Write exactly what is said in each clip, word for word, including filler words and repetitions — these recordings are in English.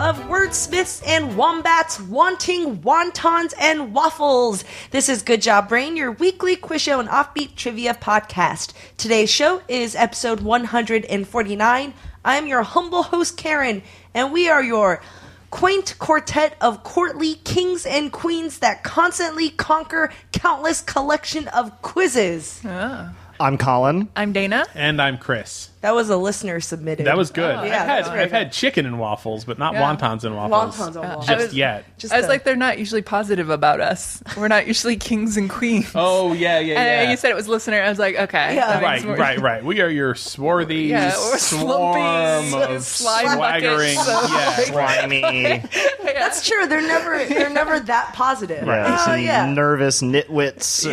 of wordsmiths and wombats wanting wontons and waffles. This is Good Job Brain, your weekly quiz show and offbeat trivia podcast. Today's show is episode one hundred forty-nine. I am your humble host, Karen, and we are your quaint quartet of courtly kings and queens that constantly conquer countless collection of quizzes. Oh. I'm Colin. I'm Dana. And I'm Chris. That was a listener submitted. That was good. Oh, I've, yeah, had, that's I've had chicken and waffles, but not Yeah. wontons and waffles. Wontons and waffles. Just I was- yet. Just I was the- like, they're not usually positive about us. We're not usually kings and queens. Oh, yeah, yeah, and yeah. you said it was listener. I was like, okay. Yeah. that Right, makes more- right, right. We are your swarthy Yeah, we're swarm slumpy, of slime swaggering. buckets, so- Yeah, Slimy. Yeah. That's true. They're never they're never that positive. Yeah, Oh, some yeah. nervous nitwits.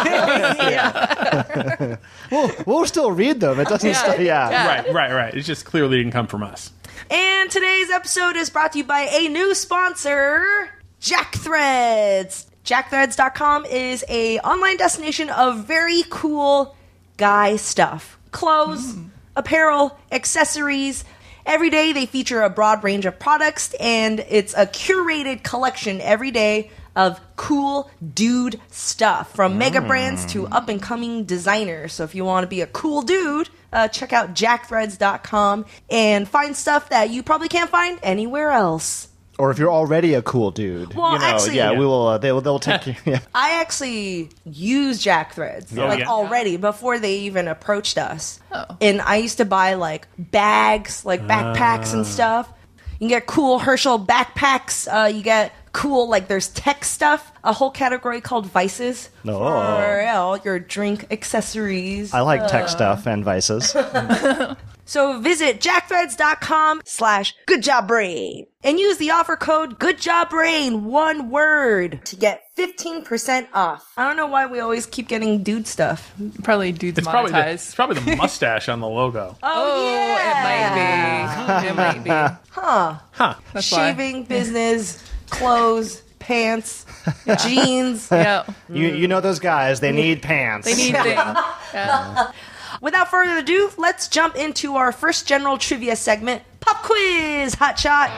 Yeah. We'll, we'll still read them. It doesn't Yeah. stop. Yeah. Yeah. right, right, right. It just clearly didn't come from us. And today's episode is brought to you by a new sponsor, Jack Threads. jack threads dot com is a online destination of very cool guy stuff. Clothes, apparel, accessories. Every day they feature a broad range of products, and it's a curated collection every day of cool dude stuff, from mega brands to up-and-coming designers. So if you want to be a cool dude, uh, check out jack threads dot com and find stuff that you probably can't find anywhere else. Or if you're already a cool dude, Well, you know, actually- yeah, Yeah. we will. Uh, they will. They'll take you. Yeah. I actually use Jack Threads, Oh, like yeah? already, before they even approached us. Oh. And I used to buy like bags, like backpacks and stuff. You can get cool Herschel backpacks. Uh, you get cool, like there's tech stuff, a whole category called Vices. Oh. For yeah, all your drink accessories. I like tech stuff and vices. So visit jack threads dot com slash goodjobbrain and use the offer code goodjobbrain, one word, to get fifteen percent off. I don't know why we always keep getting dude stuff. Probably dudes It's probably, the, monetized. it's probably the mustache on the logo. Oh, yeah. it might be. It might be. Huh. Huh. That's why. Shaving business, clothes, pants, jeans. Yeah. You you know those guys? They need pants. They need things. Yeah. Without further ado, let's jump into our first general trivia segment, Pop Quiz Hotshot.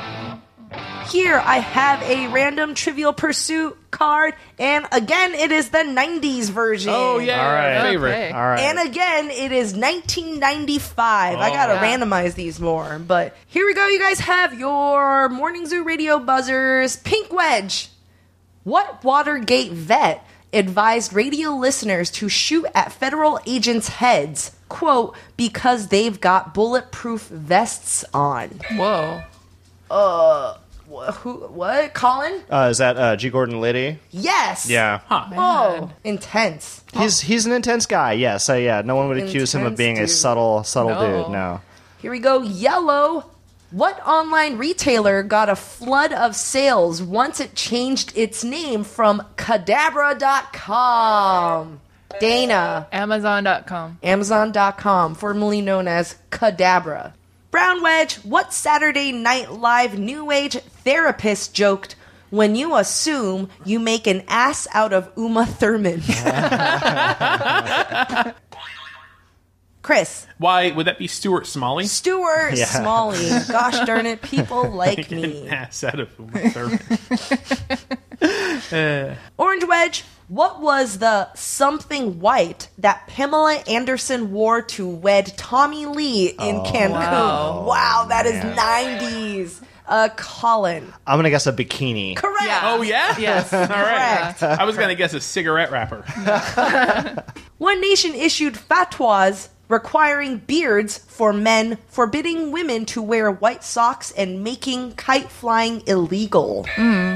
Here I have a random Trivial Pursuit card, and again, it is the nineties version. Oh, yeah. All right. Favorite. Okay. All right. And again, it is nineteen ninety-five. I Oh. gotta Yeah. randomize these more, but here we go. You guys have your Morning Zoo radio buzzers. Pink Wedge. What Watergate vet advised radio listeners to shoot at federal agents' heads, quote, because they've got bulletproof vests on? Whoa. Uh, wh- who? What? Colin? uh, is that uh, G. Gordon Liddy? Yes. Yeah. Huh. Oh, intense. He's he's an intense guy. Yes. Uh, yeah. No one would accuse him of Intense being a dude. subtle subtle No. dude. No. Here we go. Yellow. What online retailer got a flood of sales once it changed its name from Cadabra dot com? Dana. Amazon dot com. Amazon dot com, formerly known as Cadabra. Brown Wedge. What Saturday Night Live New Age therapist joked, when you assume you make an ass out of Uma Thurman? Chris. Why would that be Stuart Smalley? Stuart Yeah. Smalley. Gosh darn it, people like An me. ass out of Uma Thurman. Orange Wedge, what was the something white that Pamela Anderson wore to wed Tommy Lee in Cancun? wow. Wow, that is man. nineties. Uh, Colin. I'm gonna guess a bikini. Correct. Yeah. Oh, yeah? Yes. All right. Correct. I was going to guess a cigarette wrapper. One nation issued fatwas requiring beards for men, forbidding women to wear white socks, and making kite flying illegal.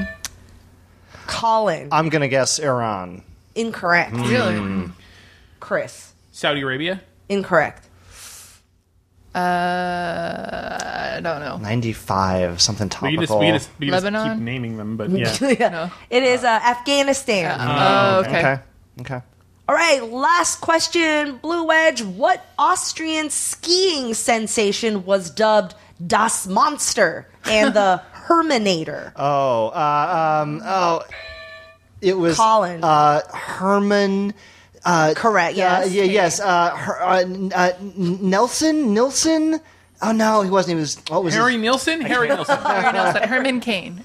Colin. I'm gonna guess Iran. Incorrect. Really? Chris. Saudi Arabia? Incorrect. Uh, I don't know. ninety-five, something We topical. can just, we can just, we can just Lebanon? keep naming them, but yeah. Yeah. No. It is uh, Afghanistan. Oh, okay. Okay. Okay. All right, last question, Blue Wedge. What Austrian skiing sensation was dubbed Das Monster and the Herminator? Oh, uh, um, oh, it was Colin. Uh, Herman. Uh, Correct, yes. Uh, yeah, yes. Uh, Her, uh, n- uh, N- Nelson. Nilsson. Oh no, he wasn't. He was. What was Harry his? Nilsson? Harry Nilsson. Harry Nilsson, Herman Cain.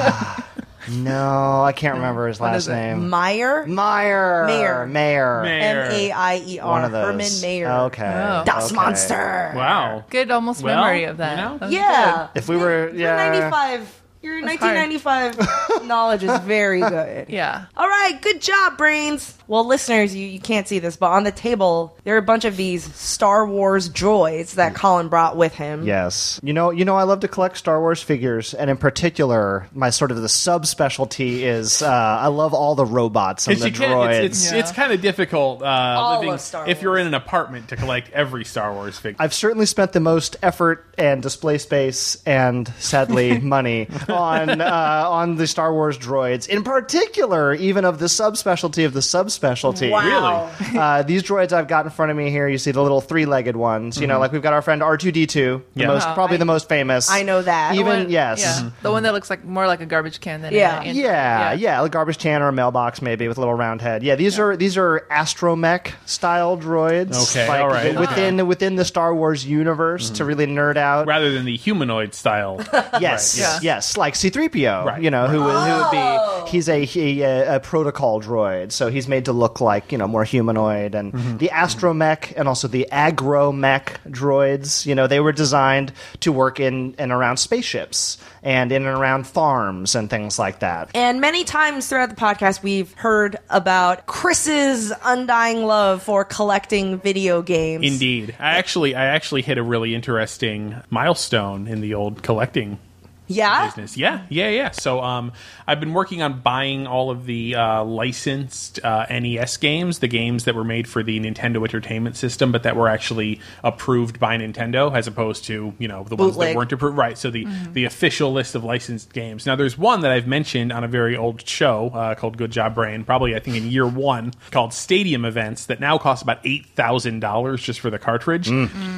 No, I can't remember his last is it? name. Meyer? Mayer. Mayer. Mayer. Mayer. M A I E R. One of those. Herman Mayer. Okay. Oh. Das okay. Monster. Wow. Good, almost Well, memory of that. you know. That was Yeah. If we were, Your yeah. ninety-five. Your That's nineteen ninety-five knowledge is very good. good. Yeah. All right, good job, brains. Well, listeners, you, you can't see this, but on the table there are a bunch of these Star Wars droids that Colin brought with him. Yes. You know, you know, I love to collect Star Wars figures, and in particular, my sort of the subspecialty is uh, I love all the robots and Because the you can't, droids. it's it's, Yeah. it's kind of difficult uh, living of Star if you're Wars. in an apartment to collect every Star Wars figure. I've certainly spent the most effort and display space and, sadly, money on uh, on the Star Wars droids. In particular, even of the subspecialty of the subspecialty. Wow. Uh, these droids I've got in front of me here, you see the little three-legged ones. You know, like we've got our friend R two D two, the Yeah. most, Oh, probably I- the most famous. I know that. Even One- yes. Yeah. The one that looks like more like a garbage can than Yeah. an android. Yeah, yeah, a garbage can or a mailbox maybe with a little round head. Yeah, these are these are astromech style droids. Okay, like, all right. Within within the Star Wars universe to really nerd out. Rather than the humanoid style. Yes, Yeah. yes, like C three P O. Right, You know, who would who would Oh. be? He's a, he, a a protocol droid, so he's made to look like you know more humanoid. And the astromech and also the agromech droids. You know, they were designed to work in and around spaceships and in and around farms and things like that. And many times throughout the podcast, we've heard about Chris's undying love for collecting video games. Indeed. I actually I actually hit a really interesting milestone in the old collecting Yeah? business. Yeah, yeah, yeah. So um, I've been working on buying all of the uh, licensed uh, N E S games, the games that were made for the Nintendo Entertainment System, but that were actually approved by Nintendo, as opposed to you know the ones Bootleg. that weren't approved. Right. So the the official list of licensed games. Now there's one that I've mentioned on a very old show uh, called Good Job Brain, probably I think in year one, called Stadium Events, that now costs about eight thousand dollars just for the cartridge.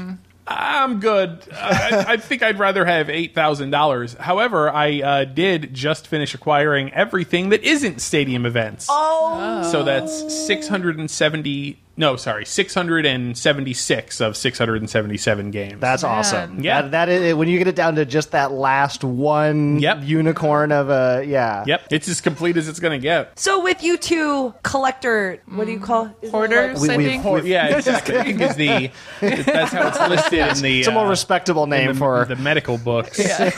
I'm good. I, I think I'd rather have eight thousand dollars. However, I uh, did just finish acquiring everything that isn't Stadium Events. Oh. So that's six hundred seventy... No, sorry, six hundred seventy-six of six hundred seventy-seven games. That's Man. awesome. Yeah. That, that is, when you get it down to just that last one Yep. unicorn of a, yeah. Yep, it's as complete as it's going to get. So with you two collector, what do you call it? Hoarders, We- I we've- think. Or, yeah, exactly. I think is the that's how it's listed in the It's a more uh, respectable name in the, for the medical books.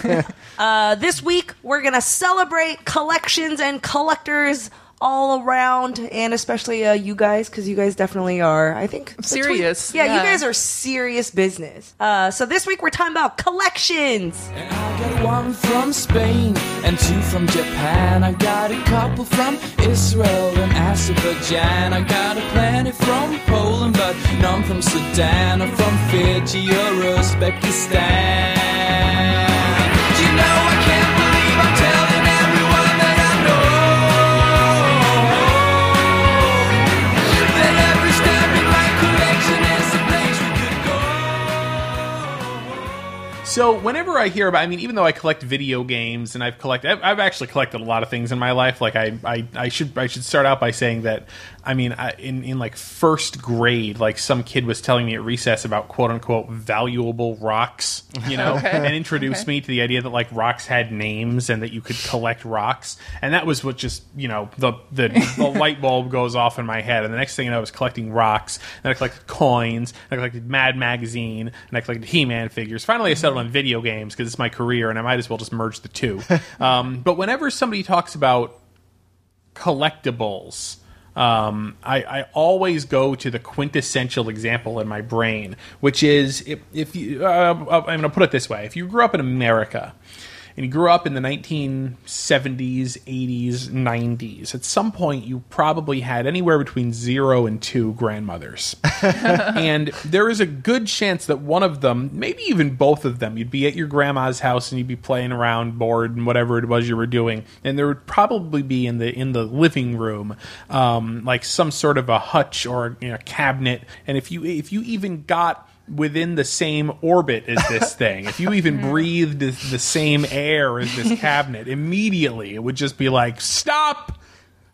Uh, this week, we're going to celebrate collections and collectors all around, and especially uh, you guys, because you guys definitely are, I think... between- Serious, Yeah, yeah. you guys are serious business. Uh, so this week, we're talking about collections. And I got one from Spain and two from Japan. I got a couple from Israel and Azerbaijan. I got a plenty from Poland, but none from Sudan or from Fiji or Uzbekistan. You know I can't believe I'm telling everyone that I know that every step in my collection is a place we could go. So whenever I hear about, I mean, even though I collect video games and I've collected, I've, I've actually collected a lot of things in my life. Like I, I, I should, I should start out by saying that, I mean, I, in in like first grade, like some kid was telling me at recess about quote unquote valuable rocks, you know, Okay. and introduced Okay. me to the idea that like rocks had names and that you could collect rocks, and that was what just you know the the, the light bulb goes off in my head, and the next thing you know, I was collecting rocks, and I collected coins, and I collected Mad Magazine, and I collected He-Man figures. Finally, I settled on video games because it's my career, and I might as well just merge the two. um, but whenever somebody talks about collectibles, um, I, I always go to the quintessential example in my brain, which is if, if you, uh, I'm going to put it this way: if you grew up in America and you grew up in the nineteen seventies, eighties, nineties, at some point you probably had anywhere between zero and two grandmothers. And there is a good chance that one of them, maybe even both of them, you'd be at your grandma's house and you'd be playing around, bored, and whatever it was you were doing, and there would probably be in the in the living room um, like some sort of a hutch or you know, cabinet. And if you if you even got within the same orbit as this thing, if you even breathed the same air as this cabinet, immediately it would just be like, stop!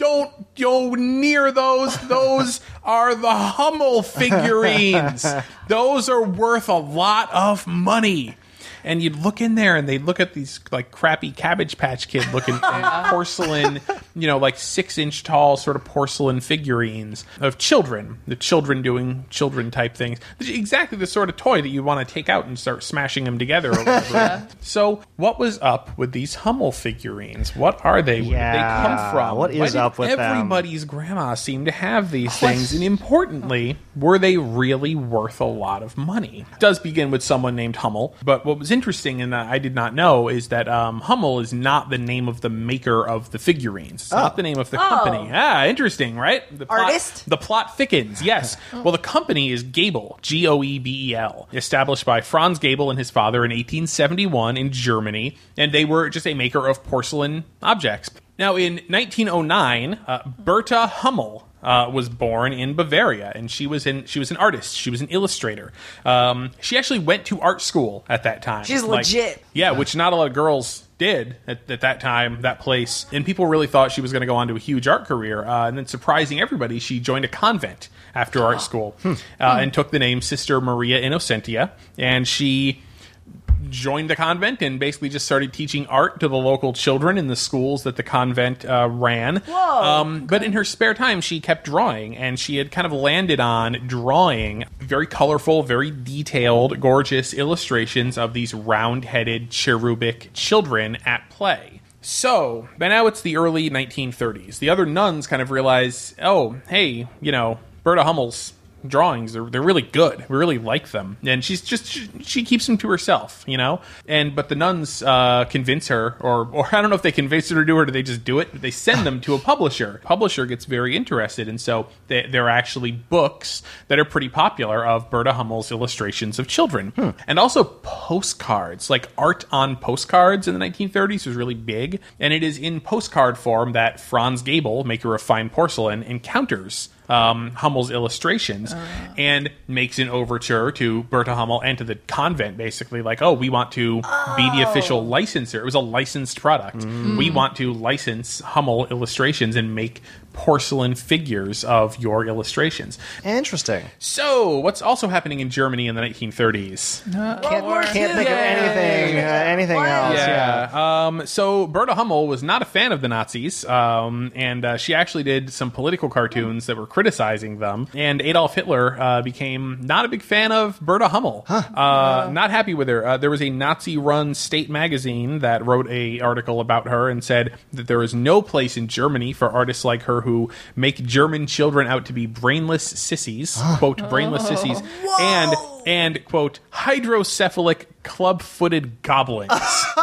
don't go near those. Those are the Hummel figurines. Those are worth a lot of money. And you'd look in there, and they'd look at these like crappy Cabbage Patch Kid looking porcelain, you know, like six inch tall sort of porcelain figurines of children. The children doing children type things. Exactly the sort of toy that you want to take out and start smashing them together. Or whatever. Yeah. So, what was up with these Hummel figurines? What are they? Where yeah. did they come from? What is up with everybody's them? Everybody's grandma seemed to have these things, and importantly, were they really worth a lot of money? It does begin with someone named Hummel, but what was interesting, and I did not know, is that um, Hummel is not the name of the maker of the figurines. It's oh. not the name of the oh. company. Ah, interesting, right? The plot, Artist? The plot thickens, yes. Oh. Well, the company is Gabel, G O E B E L, established by Franz Gabel and his father in eighteen seventy-one in Germany, and they were just a maker of porcelain objects. Now, in nineteen oh nine, uh, Berta Hummel Uh, was born in Bavaria, and she was in she was an artist. She was an illustrator. Um, she actually went to art school at that time. She's like, legit. Yeah, which not a lot of girls did at, at that time, that place. And people really thought she was going to go on to a huge art career. Uh, and then, surprising everybody, she joined a convent after art school uh, and took the name Sister Maria Innocentia. And she joined the convent and basically just started teaching art to the local children in the schools that the convent uh, ran. Whoa. Um, but in her spare time, she kept drawing, and she had kind of landed on drawing very colorful, very detailed, gorgeous illustrations of these round-headed cherubic children at play. So, by now it's the early nineteen thirties. The other nuns kind of realize, oh, hey, you know, Berta Hummel's drawings, they're, they're really good. We really like them. And she's just, she, she keeps them to herself, you know? And, but the nuns uh, convince her, or, or I don't know if they convince her to do it, or they just do it, but they send them to a publisher. Publisher gets very interested, and so they, there are actually books that are pretty popular of Berta Hummel's illustrations of children. Hmm. And also postcards, like art on postcards in the nineteen thirties was really big. And it is in postcard form that Franz Gabel, maker of fine porcelain, encounters Um, Hummel's illustrations uh. and makes an overture to Berta Hummel and to the convent, basically like, oh, we want to oh. be the official licensor. It was a licensed product. Mm. We want to license Hummel illustrations and make porcelain figures of your illustrations. Interesting. So, what's also happening in Germany in the nineteen thirties? Uh, can't can't think yeah. of anything uh, anything what? else. Yeah. yeah. Um, so, Berta Hummel was not a fan of the Nazis, um, and uh, she actually did some political cartoons that were criticizing them. And Adolf Hitler uh, became not a big fan of Berta Hummel. Huh. Uh, uh, not happy with her. Uh, there was a Nazi-run state magazine that wrote a article about her and said that there is no place in Germany for artists like her who make German children out to be brainless sissies, quote, brainless sissies, Whoa. and, and, quote, hydrocephalic club-footed goblins.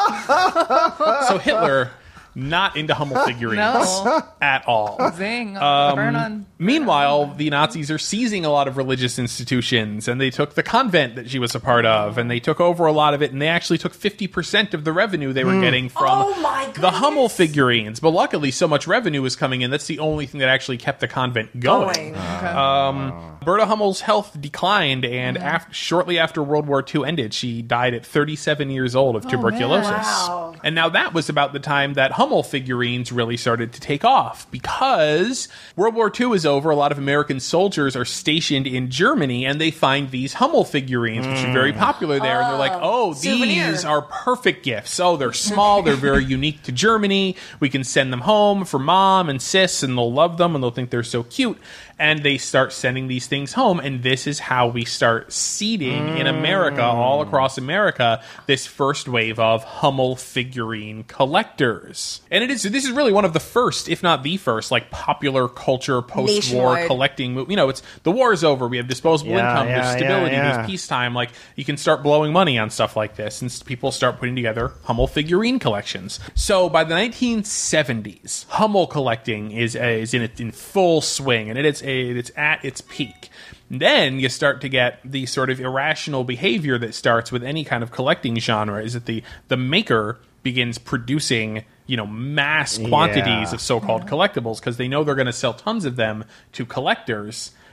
So Hitler, not into Hummel figurines no. at all. Zing. Um, burn on, meanwhile, burn on. the Nazis are seizing a lot of religious institutions, and they took the convent that she was a part of, and they took over a lot of it, and they actually took fifty percent of the revenue they were mm. getting from oh my the Hummel figurines. But luckily, so much revenue was coming in, that's the only thing that actually kept the convent going. going. Okay. Um, Berta Hummel's health declined, and mm. af- shortly after World War Two ended, she died at thirty-seven years old of tuberculosis. Oh, wow. And now that was about the time that Hummel figurines really started to take off, because World War Two is over. A lot of American soldiers are stationed in Germany, and they find these Hummel figurines, which are very popular there. Oh, and they're like, oh, souvenir. These are perfect gifts. Oh, they're small. They're very unique to Germany. We can send them home for mom and sis, and they'll love them, and they'll think they're so cute. And they start sending these things home, and this is how we start seeding mm. in America, all across America, this first wave of Hummel figurine collectors. And it is this is really one of the first, if not the first, like popular culture post-war Nationwide. collecting. You know, it's the war is over. We have disposable Yeah, income. yeah, There's stability. yeah, yeah. There's peacetime. Like you can start blowing money on stuff like this, and people start putting together Hummel figurine collections. So by the nineteen seventies, Hummel collecting is uh, is in in full swing, and it is it's at its peak. Then you start to get the sort of irrational behavior that starts with any kind of collecting genre, is that the the maker begins producing, you know, mass quantities Yeah. of so-called collectibles because they know they're going to sell tons of them to collectors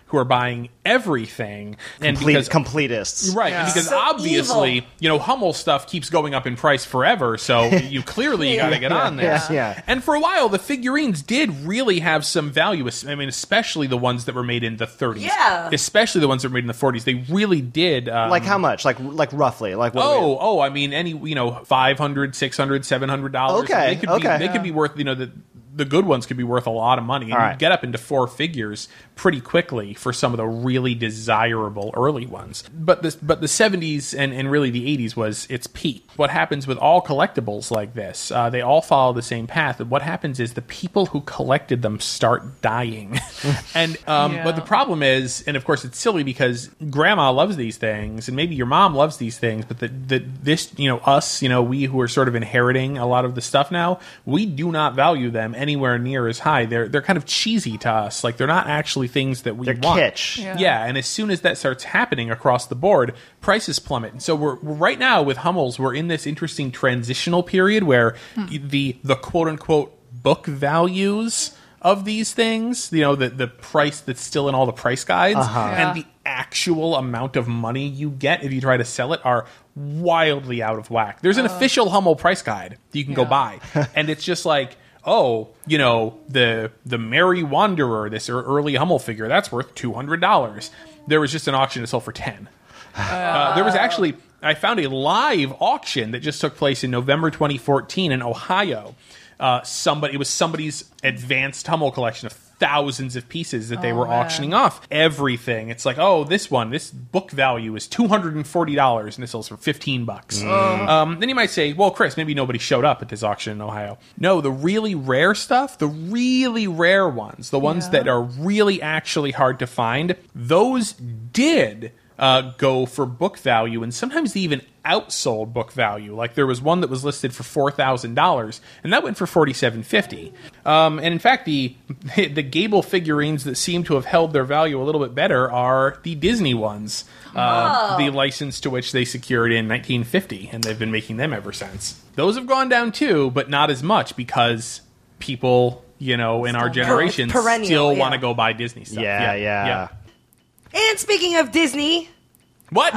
who are buying everything. And Complete, because completists. Right, Yeah. because So obviously, evil. you know, Hummel stuff keeps going up in price forever, so you clearly you got to get on this. Yeah, yeah. And for a while, the figurines did really have some value. I mean, especially the ones that were made in the thirties. Yeah. Especially the ones that were made in the forties. They really did. Um, Like how much? Like like roughly? Like what do we- Oh, oh! I mean, any you know, five hundred, six hundred, seven hundred dollars. Okay, they could okay. be, they could be worth. You know, the the good ones could be worth a lot of money, and All right. you get up into four figures pretty quickly for some of the really desirable early ones. But the but the seventies and and really the eighties was its peak. What happens with all collectibles like this? Uh, they all follow the same path. And what happens is the people who collected them start dying, and um, Yeah. but the problem is, and of course it's silly because Grandma loves these things, and maybe your mom loves these things, but the, the this you know us you know we who are sort of inheriting a lot of the stuff now, we do not value them anywhere near as high. They're they're kind of cheesy to us. Like they're not actually things that we They're want. kitsch. Yeah. Yeah, and as soon as that starts happening across the board, prices plummet. And so we're, we're right now with Hummels, we're in this interesting transitional period where the the quote unquote book values of these things, you know, the the price that's still in all the price guides, Yeah. and the actual amount of money you get if you try to sell it are wildly out of whack. There's an official Hummel price guide that you can go Yeah. buy, and it's just like, oh, you know, the the Merry Wanderer, this ear- early Hummel figure, that's worth two hundred dollars. There was just an auction that sold for ten. Uh, there was actually, I found a live auction that just took place in November twenty fourteen in Ohio. Uh, somebody, it was somebody's advanced Hummel collection of thousands of pieces that they Oh, were man. auctioning off. Everything. It's like, oh, this one, this book value is two hundred forty dollars, and this sells for fifteen bucks. Um, then you might say, well, Chris, maybe nobody showed up at this auction in Ohio. No, the really rare stuff, the really rare ones, the ones Yeah. that are really actually hard to find, those did uh, go for book value, and sometimes they even outsold book value. Like there was one that was listed for four thousand dollars, and that went for forty-seven fifty. Um, and in fact, the the Gable figurines that seem to have held their value a little bit better are the Disney ones, uh, the license to which they secured in nineteen fifty, and they've been making them ever since. Those have gone down too, but not as much because people, you know, in our generation perennial, still yeah. want to go buy Disney stuff. Yeah, yeah. And speaking of Disney, What?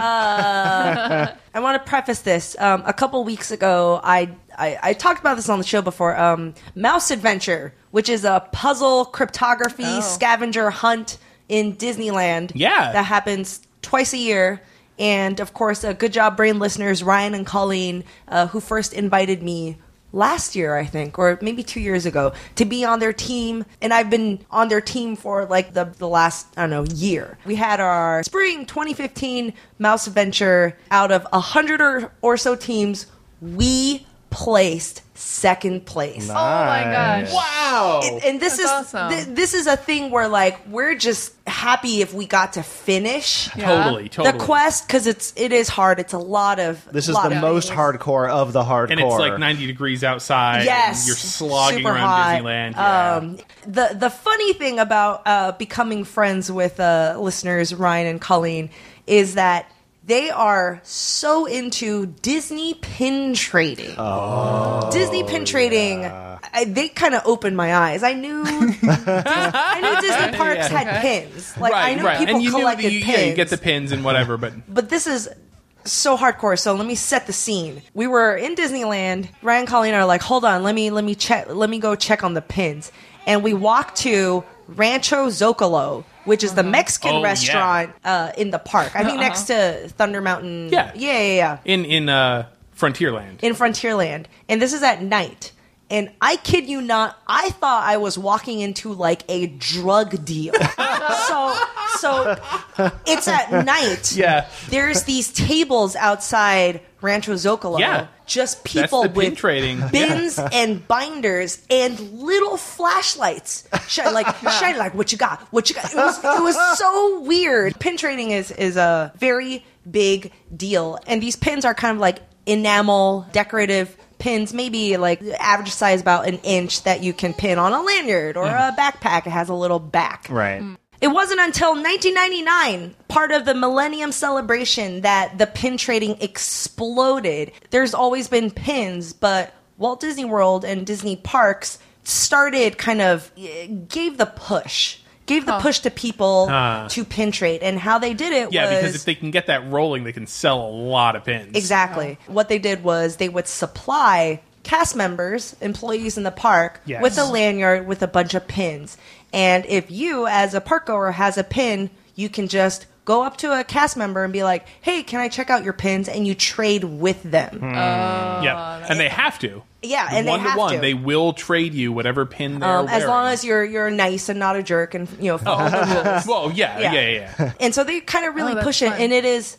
I want to preface this. Um, a couple weeks ago, I, I I talked about this on the show before. Um, Mouse Adventure, which is a puzzle cryptography Oh. scavenger hunt in Disneyland. Yeah. that happens twice a year. And of course, uh, good job, Brain listeners, Ryan and Colleen, uh, who first invited me last year, I think, or maybe two years ago, to be on their team. And I've been on their team for like the, the last, I don't know, year. We had our spring twenty fifteen Mouse Adventure. Out of a hundred or, or so teams, we placed second place. Oh my gosh. wow. And this That's is awesome. th- this is a thing where like we're just happy if we got to finish Yeah. Totally, totally. the quest, because it's it is hard. It's a lot of This is lot the of most things. hardcore of the hardcore. And it's like ninety degrees outside. Yes, and you're slogging super around hot. Disneyland. Yeah. Um, the the funny thing about uh, becoming friends with uh, listeners Ryan and Colleen is that they are so into Disney pin trading. Oh, Disney pin trading. I, they kind of opened my eyes. I knew I knew Disney parks Yeah. had pins. Like right, I knew right. people and you collected knew the, pins. Yeah, you get the pins and whatever, but But this is so hardcore. So let me set the scene. We were in Disneyland. Ryan and Colleen are like, hold on, let me let me check let me go check on the pins. And we walk to Rancho Zocalo, which is the Mexican Oh, yeah. restaurant uh, in the park. I think next to Thunder Mountain. Yeah. Yeah, yeah, yeah. in in uh, Frontierland. In Frontierland. And this is at night. And I kid you not, I thought I was walking into like a drug deal. so so it's at night. Yeah. There's these tables outside Rancho Zocalo. Yeah. Just people That's the pin with trading. bins and binders and little flashlights. Shine like shine like what you got? What you got? It was it was so weird. Pin trading is is a very big deal. And these pins are kind of like enamel decorative pins, maybe like average size about an inch, that you can pin on a lanyard or a backpack. It has a little back. right. It wasn't until nineteen ninety-nine, part of the Millennium Celebration, that the pin trading exploded. There's always been pins, but Walt Disney World and Disney parks started kind of, eh, gave the push. gave the push to people Ah. to pin trade. And how they did it Yeah, was... because if they can get that rolling, they can sell a lot of pins. Exactly. What they did was they would supply cast members, employees in the park, Yes. with a lanyard with a bunch of pins. And if you, as a park goer, has a pin, you can just go up to a cast member and be like, hey, can I check out your pins? And you trade with them. Yeah, and they have to. Yeah, and they one have to one, to. they will trade you whatever pin they're Um, as long wearing. as you're you're nice and not a jerk and you know follow the rules. Well, yeah, Yeah. yeah, yeah. yeah. And so they kind of really Oh, that's push it, fun. and it is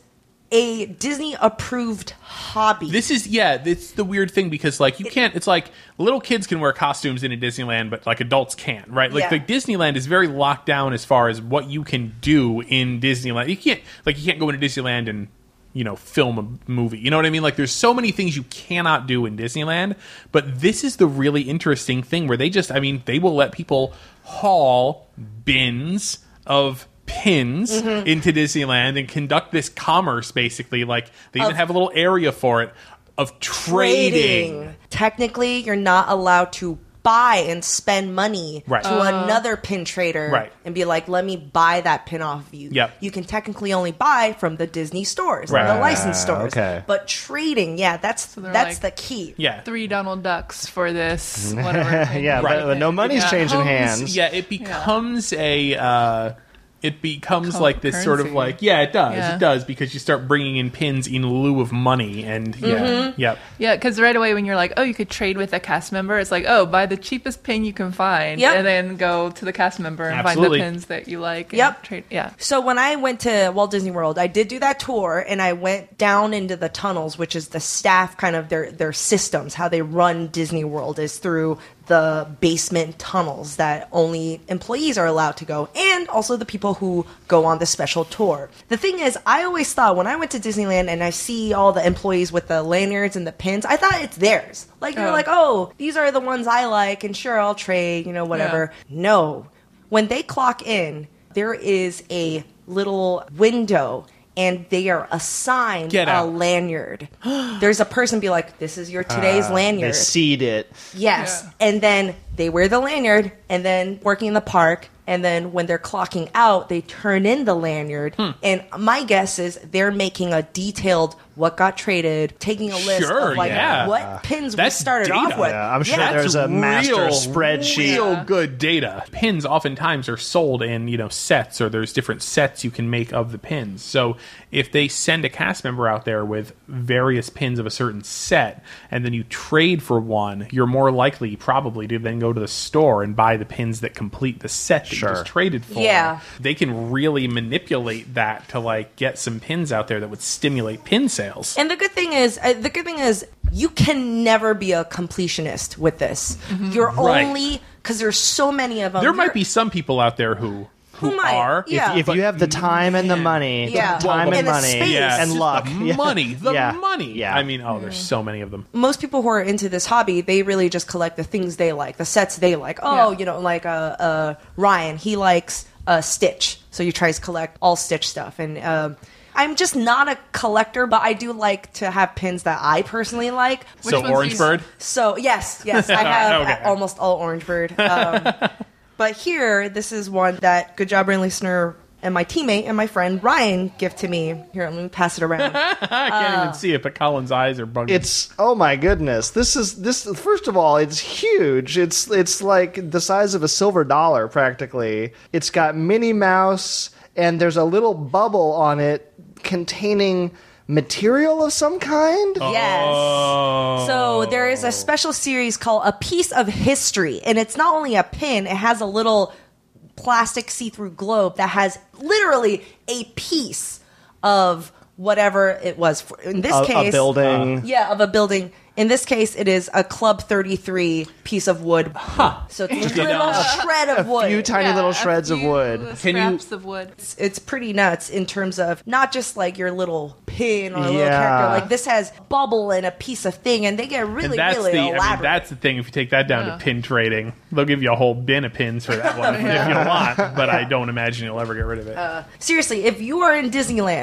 a Disney approved hobby. This is yeah. It's the weird thing because like you can't. It's like little kids can wear costumes into Disneyland, but like adults can't, right? Like Yeah. the Disneyland is very locked down as far as what you can do in Disneyland. You can't like you can't go into Disneyland and you know film a movie. You know what I mean? Like there's so many things you cannot do in Disneyland. But this is the really interesting thing where they just. I mean, they will let people haul bins of pins Mm-hmm. into Disneyland and conduct this commerce basically. Like they even Of- have a little area for it of trading. Technically, you're not allowed to buy and spend money Right. to another pin trader Right. and be like, let me buy that pin off of you. Yep. You can technically only buy from the Disney stores, Right. the licensed stores. okay. But trading, yeah, that's they're that's like- the key. Yeah. Three Donald Ducks for this, whatever. thing. Yeah, Right. but, but no money's Yeah. changing Becomes- hands. Yeah, it becomes a. Uh, it becomes Cult like this sort of currency. like yeah, it does, Yeah. it does because you start bringing in pins in lieu of money, and yeah, Mm-hmm. yep, Yeah, because right away when you're like, oh, you could trade with a cast member, it's like, oh, buy the cheapest pin you can find, Yep. and then go to the cast member and Absolutely. find the pins that you like. And Yep. Trade. Yeah. So when I went to Walt Disney World, I did do that tour, and I went down into the tunnels, which is the staff kind of their their systems, how they run Disney World is through the basement tunnels that only employees are allowed to go, and also the people who go on the special tour. The thing is, I always thought when I went to Disneyland and I see all the employees with the lanyards and the pins, I thought it's theirs. Like they're Oh. like, oh, these are the ones I like, and sure, I'll trade, you know, whatever. No. When they clock in, there is a little window and they are assigned Get a out. lanyard. There's a person be like, this is your today's They lanyard. seed it. Yes. Yeah. And then they wear the lanyard and then working in the park. And then when they're clocking out, they turn in the lanyard. Hmm. And my guess is they're making a detailed what got traded, taking a list Sure, of like yeah. what pins That's we started data. off with. Yeah, I'm sure Yeah. there's a master real, spreadsheet. Real good data. Pins oftentimes are sold in you know sets, or there's different sets you can make of the pins. So if they send a cast member out there with various pins of a certain set, and then you trade for one, you're more likely probably to then go to the store and buy the pins that complete the set that Sure. you just traded for. Yeah. They can really manipulate that to like get some pins out there that would stimulate pin sales. And the good thing is, uh, the good thing is, you can never be a completionist with this. You're Right. only because there's so many of them. There might you're- be some people out there who who, Who might, are. yeah. If you have the time and the money, Yeah. time Well, and the money, space. Yeah, and it's just luck, the Yeah. money, the Yeah. money. Yeah. I mean, oh, there's so many of them. most people who are into this hobby, they really just collect the things they like, the sets they like. Oh, Yeah. you know, like uh, uh, Ryan, he likes uh, Stitch, so he tries to collect all Stitch stuff. And um, I'm just not a collector, but I do like to have pins that I personally like. Which So ones Orange do you- Bird. So yes, yes, I have Okay. almost all Orange Bird. Um, but here, this is one that Good Job Brain listener and my teammate and my friend Ryan gift to me. Here, let me pass it around. I can't Uh, even see it, but Colin's eyes are bugging. It's oh my goodness. This is this first of all, it's huge. It's it's like the size of a silver dollar practically. It's got Minnie Mouse and there's a little bubble on it containing material of some kind. Yes. Oh. So there is a special series called A Piece of History, and it's not only a pin, it has a little plastic see-through globe that has literally a piece of whatever it was. For, in this A, case, a building. yeah, of a building. In this case, it is a Club thirty-three piece of wood. Huh. So it's a little shred of wood. few tiny Yeah, little a shreds of few wood. Can you- Scraps of wood. It's, it's pretty nuts in terms of not just like your little pin or a little Yeah. character. Like this has bubble and a piece of thing, and they get really, and that's really the. elaborate. I mean, that's the thing. If you take that down Yeah. to pin trading, they'll give you a whole bin of pins for that one if you want. But I don't imagine you'll ever get rid of it. Seriously, if you are in Disneyland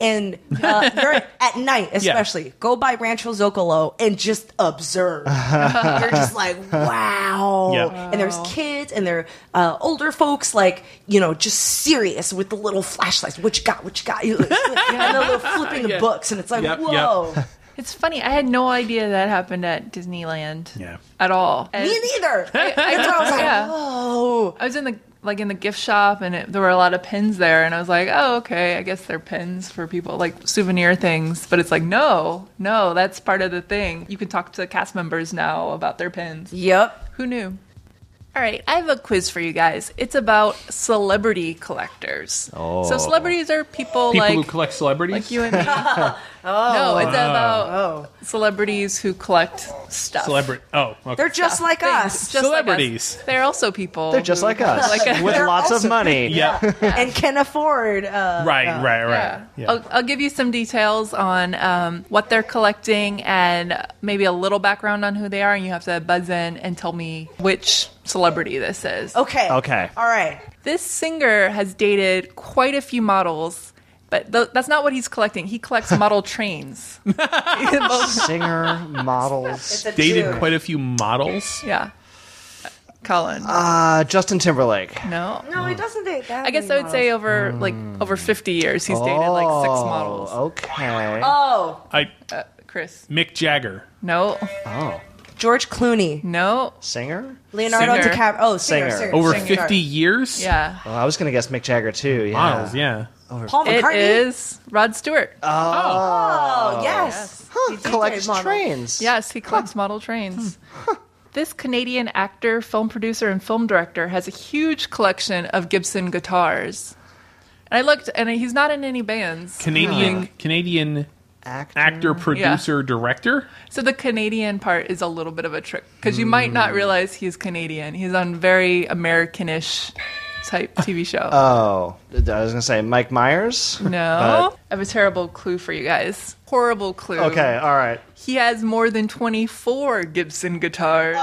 and uh, you're at night especially, yeah. go by Rancho Zocalo and just observe. You're just like, wow. Yeah. wow. And there's kids and they're uh, older folks, like, you know, just serious with the little flashlights. What you got? What you got? And they're little flipping the Yeah. books, and it's like, Yep, whoa. yep. It's funny. I had no idea that happened at Disneyland. Yeah. At all. And Me neither. I, I, That's why I was like, yeah. whoa. I was in the like in the gift shop, and it, there were a lot of pins there, and I was like, oh, okay, I guess they're pins for people, like souvenir things. But it's like, no, no, that's part of the thing. You can talk to the cast members now about their pins. Yep. Who knew? All right, I have a quiz for you guys. It's about celebrity collectors. Oh. So celebrities are people, People like who collect celebrities? like you and me. No, it's about Oh. celebrities who collect stuff. Celebrity. Oh, okay. They're just Stuff, like things, us. just like Celebrities. us. They're also people. They're just who- like us, Like a- with They're lots also- of money. yeah. and can afford. Uh, right, right, right. Yeah. Yeah. I'll, I'll give you some details on um, what they're collecting and maybe a little background on who they are, and you have to buzz in and tell me which celebrity this is. Okay. Okay. All right. This singer has dated quite a few models, but th- that's not what he's collecting. He collects model trains. Both- Singer, models. It's a Dated Jew. quite a few models. yeah. Colin. Uh, Justin Timberlake. no. No, he doesn't date that. I guess I many would say models. over like over fifty years he's dated like six models. Oh, okay. Oh, I Uh, Chris. Mick Jagger. No. Oh, George Clooney, No. singer? Leonardo Singer. DiCaprio. Oh, singer. Singer. singer Over singer. fifty years? Yeah. Oh, I was gonna guess Mick Jagger too. Yeah. Models, yeah. Paul It McCartney. is Rod Stewart. Oh, yes. Huh, He did collects date models. trains. Yes, he collects model trains. This Canadian actor, film producer, and film director has a huge collection of Gibson guitars. And I looked, and he's not in any bands. Canadian Canadian Actor. actor, producer, director. So the Canadian part is a little bit of a trick, because you might not realize he's Canadian. He's on very Americanish type T V show. Oh, I was gonna say Mike Myers. no. I have a terrible clue for you guys. Horrible clue. But- okay, all right. He has more than twenty-four Gibson guitars.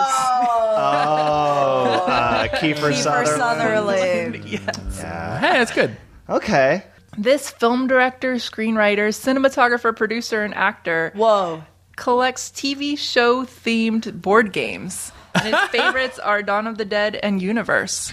Oh, uh, Kiefer Kiefer Sutherland. Sutherland. Yes. Hey, that's good. Okay. This film director, screenwriter, cinematographer, producer, and actor Whoa. collects T V show themed board games. And his favorites are Dawn of the Dead and Universe.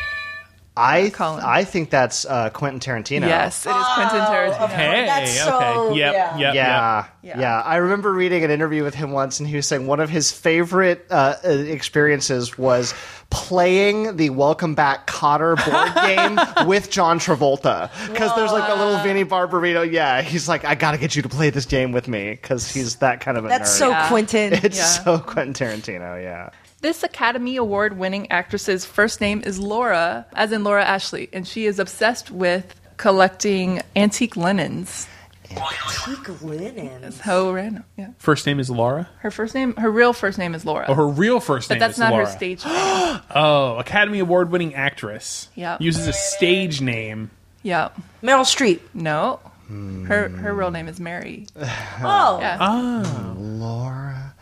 I Colin. I think that's uh, Quentin Tarantino. Yes, it is Quentin Tarantino. Hey, That's so- okay. Yep, yeah. yep, Yeah, Yeah. yeah, I remember reading an interview with him once, and he was saying one of his favorite uh, uh, experiences was playing the Welcome Back Kotter board game with John Travolta. Because there's like a little Vinnie Barbarino. Yeah, he's like, I got to get you to play this game with me, because he's that kind of a That's nerd. so Yeah. Quentin. It's Yeah. so Quentin Tarantino, yeah. This Academy Award winning actress's first name is Laura, as in Laura Ashley, and she is obsessed with collecting antique linens. Antique linen. How random. Yeah. First name is Laura. Her first name, her real first name is Laura. Oh, her real first but name that's is not Laura. her stage name. Oh, Academy Award winning actress. Yeah. Uses a stage name. Yeah. Meryl Streep. No. Her her real name is Mary. Oh. Yeah. Oh. Laura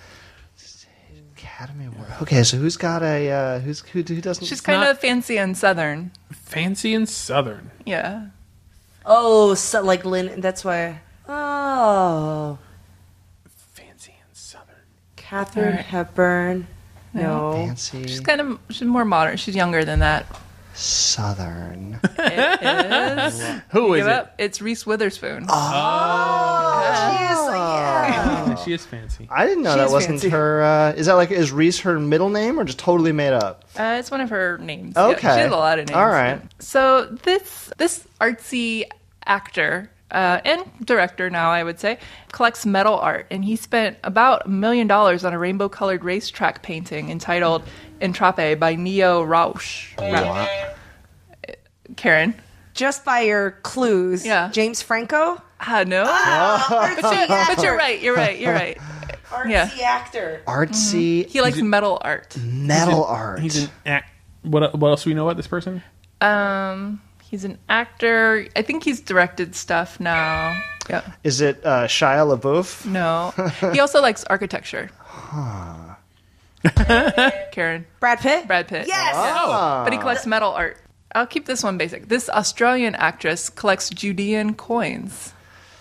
Academy Award. Okay, so who's got a uh, who's who, who doesn't? She's kind not- of fancy and southern. Fancy and Southern. Yeah. Oh, so like linen. That's why. Oh. Fancy and Southern. Katharine Alright. Hepburn. No. fancy She's kind of she's more modern. She's younger than that. Southern. It is. Who is Give it? up. It's Reese Witherspoon. Oh, she is. Yeah. Yeah, she is fancy. I didn't know She that is wasn't fancy. her. Uh, is that like is Reese her middle name or just totally made up? Uh, it's one of her names. Okay. Yeah, she has a lot of names. All right. So this this artsy actor uh, and director now, I would say, collects metal art, and he spent about a million dollars on a rainbow-colored racetrack painting entitled "Entrape" by Neo Rausch. Rausch. Karen. Just by your clues. Yeah. James Franco. Ah, no. Artsy but, you're, actor. but you're right. You're right. You're right. Artsy Yeah. actor. Artsy He likes metal art. metal art. He's an act. What, what else do we know about this person? Um, he's an actor. I think he's directed stuff now. Yeah. Is it uh, Shia LaBeouf? No. He also likes architecture. Karen. Brad Pitt. Brad Pitt. Yes. Ah. But he collects metal art. I'll keep this one basic. This Australian actress collects Judean coins.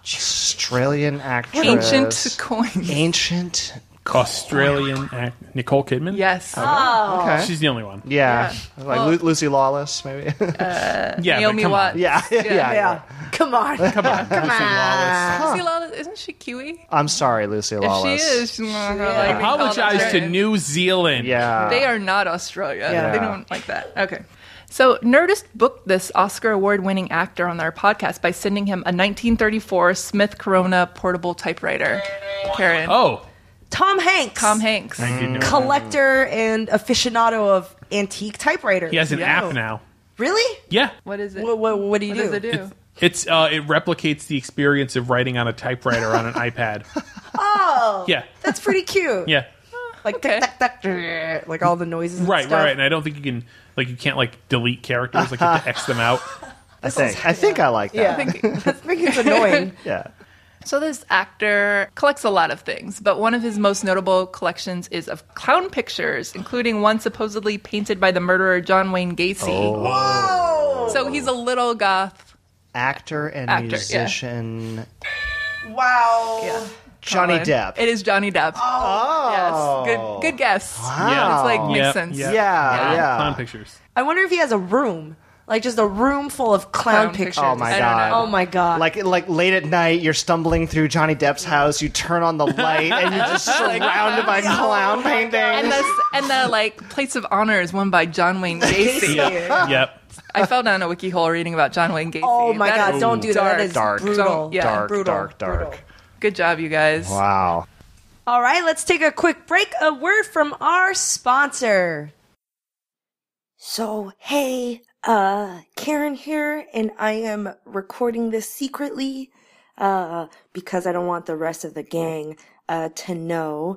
Australian actress. Ancient coins. Ancient. Australian act Nicole Kidman. Yes. Okay. She's the only one. Yeah. Yeah. Like Well- Lu- Lucy Lawless, maybe. Yeah, Naomi but come Watts. on. yeah. yeah. Yeah. Yeah. Come on. Come on, Lucy Lawless. Lucy Lawless, isn't she Kiwi? I'm sorry, Lucy If Lawless. she is, she's not gonna like being called Apologize to Australian. New Zealand. Yeah. They are not Australia. Yeah. They don't like that. Okay. So Nerdist booked this Oscar award-winning actor on their podcast by sending him a nineteen thirty-four Smith Corona portable typewriter. Karen. Oh, Tom Hanks. Tom Hanks. I didn't know. Collector and aficionado of antique typewriters. He has an Yeah. app now. Really? Yeah. What is it? What, what, what do you What do? does it do? It's uh, it replicates the experience of writing on a typewriter on an iPad. Oh, Yeah. that's pretty cute. Yeah. Like Okay. tick, tack, tack, like all the noises. And Right, stuff. right, right. And I don't think you can like you can't like delete characters, like you have to X them out. I think. I think I like that. Yeah, I think, I think it's annoying. Yeah. So this actor collects a lot of things, but one of his most notable collections is of clown pictures, including one supposedly painted by the murderer John Wayne Gacy. Whoa! So he's a little goth. Actor and Actor, yeah. musician Wow. Yeah. Johnny Colin. Depp. It is Johnny Depp. Oh. Yes. Good good guess. Wow. It's like makes Yeah, sense. yeah. Yeah, yeah. Clown pictures. I wonder if he has a room, like just a room full of clown, Clown pictures. pictures. Oh my I don't god. know. Oh my god. Like like late at night, you're stumbling through Johnny Depp's house. You turn on the light, and you're just surrounded by clown paintings. And the and the like place of honor is won by John Wayne Gacy. Yeah. Yep. I fell down a wiki hole reading about John Wayne Gacy. Oh my That god! is Don't do that. dark. That is Dark. brutal. Don't- yeah. dark, brutal. dark, dark. Brutal. Good job, you guys. Wow. All right, let's take a quick break. A word from our sponsor. So, hey, uh, Karen here, and I am recording this secretly, uh, because I don't want the rest of the gang, uh, to know.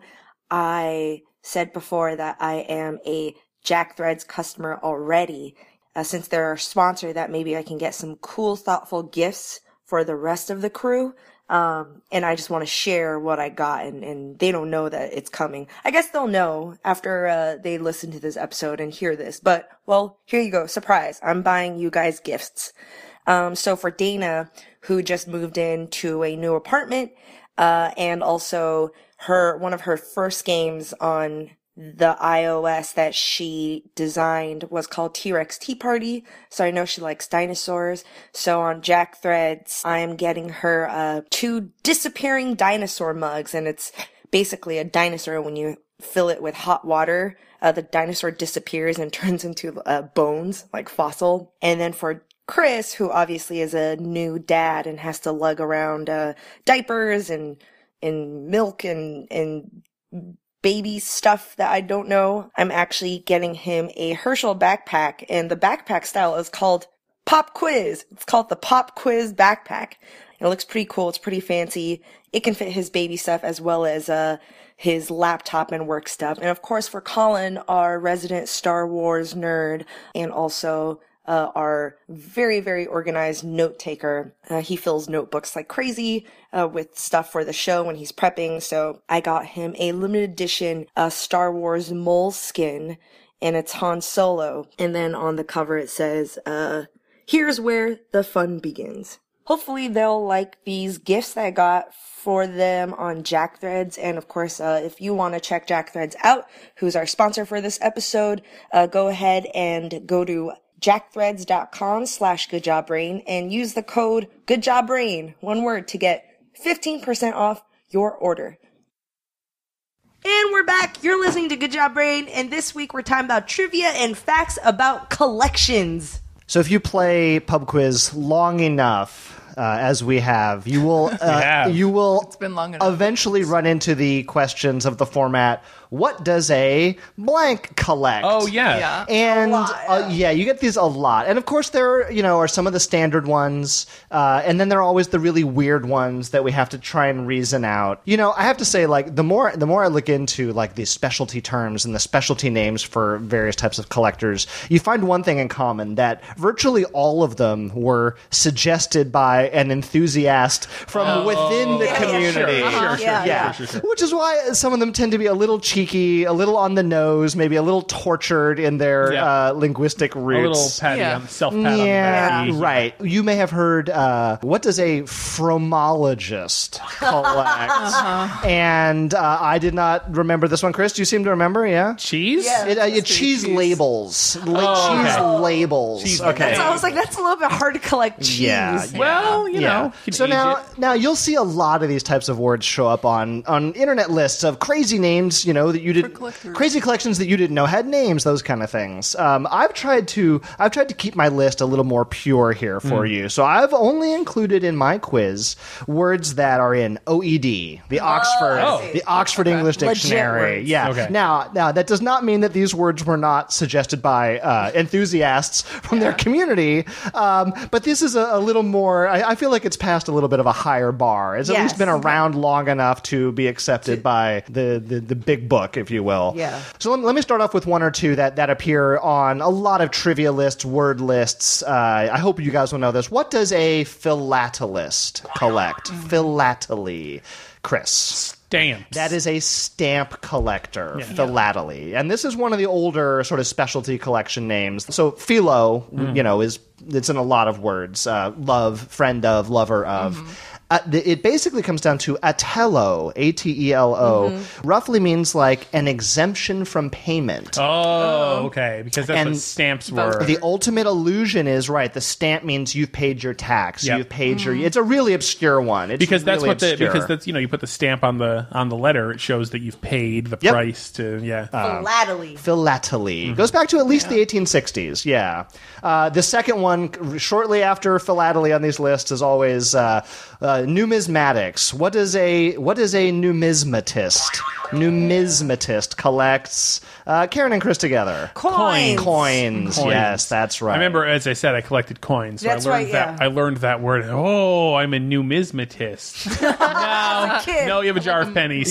I said before that I am a Jack Threads customer already. Uh, since they're our sponsor, that maybe I can get some cool, thoughtful gifts for the rest of the crew. Um, and I just want to share what I got, and, and they don't know that it's coming. I guess they'll know after, uh, they listen to this episode and hear this, but, well, here you go. Surprise. I'm buying you guys gifts. Um, so for Dana, who just moved into a new apartment, uh, and also her, one of her first games on the iOS that she designed was called T-Rex Tea Party. So I know she likes dinosaurs. So on Jack Threads, I am getting her, uh, two disappearing dinosaur mugs. And it's basically a dinosaur. When you fill it with hot water, uh, the dinosaur disappears and turns into, uh, bones, like fossil. And then for Chris, who obviously is a new dad and has to lug around, uh, diapers and, and milk and, and, baby stuff that I don't know. I'm actually getting him a Herschel backpack, and the backpack style is called Pop Quiz. It's called the Pop Quiz backpack. It looks pretty cool. It's pretty fancy. It can fit his baby stuff as well as uh his laptop and work stuff. And of course for Colin, our resident Star Wars nerd, and also Uh, our very, very organized note taker. Uh, he fills notebooks like crazy, uh, with stuff for the show when he's prepping. So I got him a limited edition, uh, Star Wars moleskin, and it's Han Solo. And then on the cover it says, uh, here's where the fun begins. Hopefully they'll like these gifts that I got for them on Jack Threads. And of course, uh, if you want to check Jack Threads out, who's our sponsor for this episode, uh, go ahead and go to jackthreads.com slash goodjobbrain and use the code goodjobbrain, one word, to get fifteen percent off your order. And we're back. You're listening to Good Job Brain, and this week we're talking about trivia and facts about collections. So if you play Pub Quiz long enough, uh, as we have, you will uh, have. you will It's been long enough. eventually run into the questions of the format. What does a blank collect? Oh yeah. Yeah. And lot, uh, yeah, you get these a lot, and of course there, you know, are some of the standard ones, uh, and then there are always the really weird ones that we have to try and reason out. You know, I have to say, like the more the more I look into like these specialty terms and the specialty names for various types of collectors, you find one thing in common, that virtually all of them were suggested by an enthusiast from Oh. within the Yeah, yeah, community. sure, Sure, sure, Yeah, Yeah, sure, sure, sure. which is why some of them tend to be a little cheeky, a little on the nose, maybe a little tortured in their Yeah. uh, linguistic A roots. little patty Yeah. on self pat Yeah, on the back. right. You may have heard, uh, what does a fromologist collect? And uh, I did not remember this one. Chris, do you seem to remember? Yeah? Cheese? Yeah. It, uh, yeah, Street cheese cheese. labels. Like Oh, cheese okay. labels. Cheese okay. So I was like, that's a little bit hard to collect cheese. Yeah. Well, you know. you can So age now, it. now you'll see a lot of these types of words show up on on internet lists of crazy names, you know, that you did collectors. crazy collections that you didn't know had names, those kind of things. Um, I've tried to I've tried to keep my list a little more pure here for you. So I've only included in my quiz words that are in O E D, the Oxford Oh. the Oxford English Legit Dictionary. words. Yeah. Okay. Now, now that does not mean that these words were not suggested by uh, enthusiasts from their community. Um, but this is a, a little more. I, I feel like it's passed a little bit of a higher bar. It's at Yes. least been around long enough to be accepted by the, the, the big book, if you will. Yeah. So let, let me start off with one or two that, that appear on a lot of trivia lists, word lists. Uh, I hope you guys will know this. What does a philatelist collect? Philately. Chris. Stamps. That is a stamp collector, philately. And this is one of the older sort of specialty collection names. So philo, you know, is it's in a lot of words. Uh, love, friend of, lover of. Uh, th- it basically comes down to atello, A T E L O, roughly means like an exemption from payment. Oh, okay. Because that's And what stamps were. The ultimate illusion is, right, the stamp means you've paid your tax. Yep. You've paid your... It's a really obscure one. It's because that's really what the obscure. because that's you know you put the stamp on the on the letter, it shows that you've paid the Yep. price to yeah. Philately. Philately. Goes back to at least the eighteen sixties, yeah. Uh, the second one, shortly after philately on these lists, is always uh, uh, numismatics. What is a what is a numismatist? Numismatist collects... Uh, Karen and Chris together. Coins. Coins. Coins. Yes, that's right. I remember, as I said, I collected coins. So That's I learned right, that yeah. I learned that word. Oh, I'm a numismatist. no, Kid. no, you have a jar of pennies.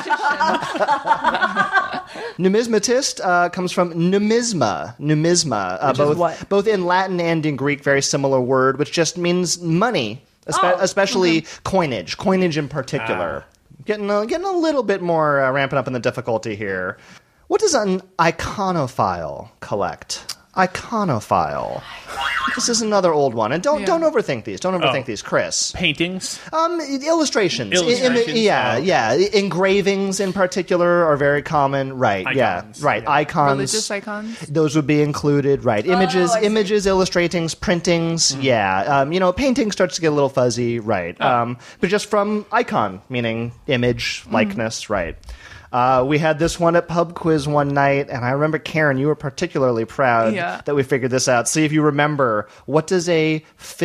Numismatist uh, comes from numisma. Numisma. Uh, is both, what? both in Latin and in Greek, very similar word, which just means money, espe- Oh, especially coinage, coinage in particular. Getting, a, getting a little bit more uh, ramping up in the difficulty here. What does an iconophile collect? Iconophile. This is another old one, and don't Yeah. don't overthink these. Don't overthink Oh. these, Chris. Paintings. Um, illustrations. In- in the- Illustrations, yeah, oh. yeah. Engravings in particular are very common. Right. Icons, yeah. Right. yeah. Icons. Religious icons. Those would be included, right? Images, I see. images, illustratings, printings. Yeah, um, you know, painting starts to get a little fuzzy, right? Um, but just from icon, meaning image, likeness, right? Uh, we had this one at Pub Quiz one night, and I remember, Karen, you were particularly proud Yeah. that we figured this out. See if you remember. What does a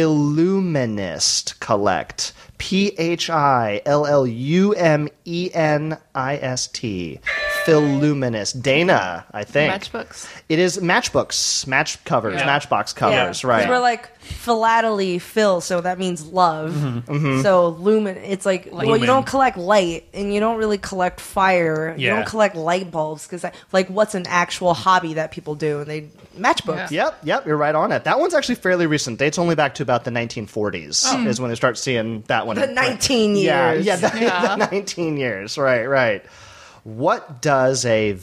philumenist collect? P H I L L U M E N I S T. Philumenist. Dana, I think. Matchbooks. It is matchbooks, match covers, Yeah. matchbox covers, Yeah. right? 'Cause we're like philately fill, so that means love. So lumen, it's like, well, you Lumen. don't collect light, and you don't really collect fire. You Yeah. don't collect light bulbs because, like, what's an actual hobby that people do? And they matchbooks. Yeah. Yep, yep, you're right on it. That one's actually fairly recent. Dates only back to about the nineteen forties is when you start seeing that one. The in print. nineteen Yeah, years. yeah, the, Yeah. the nineteen years. Right, right. What does a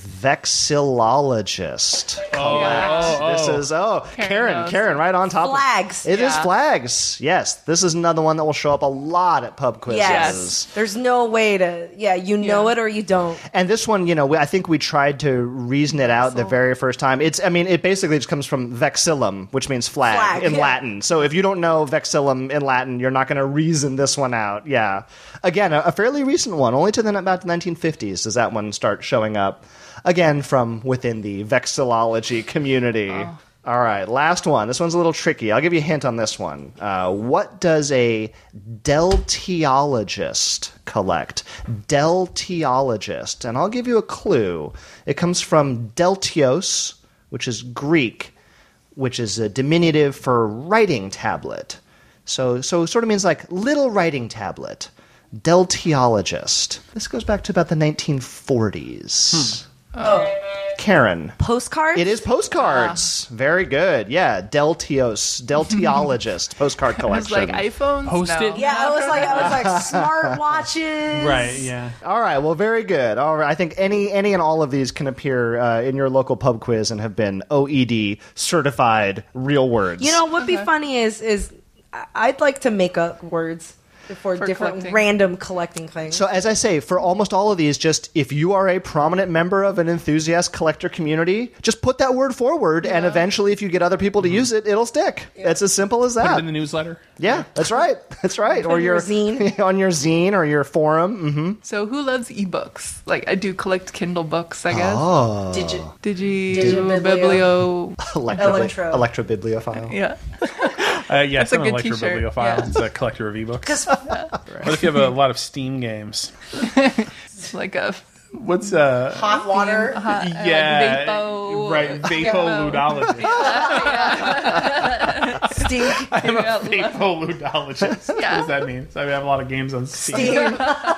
vexillologist collect? oh, oh. This is oh, Karen Karen, knows. Karen, right on top. Flags. Of, it is Yeah. flags. Yes, this is another one that will show up a lot at pub quizzes. Yes. There's no way to, yeah, you know Yeah. it or you don't. And this one, you know, we, I think we tried to reason it out the very first time. It's, I mean, it basically just comes from vexillum, which means flag, Flag, in yeah. Latin. So if you don't know vexillum in Latin, you're not going to reason this one out. Yeah. Again, a, a fairly recent one. Only to then about the nineteen fifties does that one start showing up. Again, from within the vexillology community. All right, last one. This one's a little tricky. I'll give you a hint on this one. Uh, what does a deltiologist collect? Deltiologist. And I'll give you a clue. It comes from deltios, which is Greek, which is a diminutive for writing tablet. So, so it sort of means like little writing tablet. Deltiologist. This goes back to about the nineteen forties. Oh. Karen? Postcards? It is postcards. Very good. Yeah, Deltios, Deltiologist, postcard It was collection. like iPhones. Post-it? No. Yeah, I was like, I was like, smartwatches. Right, yeah. All right, well, very good. All right, I think any any and all of these can appear uh, in your local pub quiz and have been O E D certified real words. You know, what'd be funny is, is I- I'd like to make up words for, For different collecting. random collecting things. So as I say, for almost all of these, just if you are a prominent member of an enthusiast collector community, just put that word forward, and eventually, if you get other people to use it, it'll stick. It's as simple as Put it that. in the newsletter. Yeah, that's right. That's right. Or On your your zine. on your zine or your forum. Mm-hmm. So who loves ebooks? Like I do collect Kindle books, I guess. Oh, Digi- Digi, Digibiblio. Biblio. Electro, Electro. Electro bibliophile. Yeah. Uh, yes, a I'm an good t-shirt. electrobibliophile. Yeah. It's a collector of ebooks. What if you have a lot of Steam games? It's like a What's uh? hot water. hot, uh, yeah, like Vapo. right. Vapo-ludologist. Stink. I'm a Yeah, vapo-ludologist. What Yeah. does that mean? So I have a lot of games on Steam. Steam.